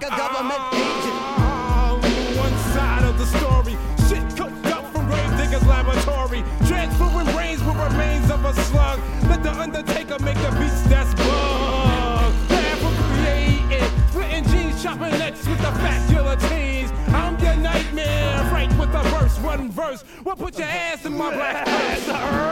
a government agent. One side of the story, shit cooked up from Gravedigger's laboratory, transferring brains with remains of a slug. Let the Undertaker make the beats that's bug. Laugh for creating, splitting jeans, chopping necks with the fat guillotines. I'm your nightmare, right with a verse, one verse. Well, put your ass in my black purse.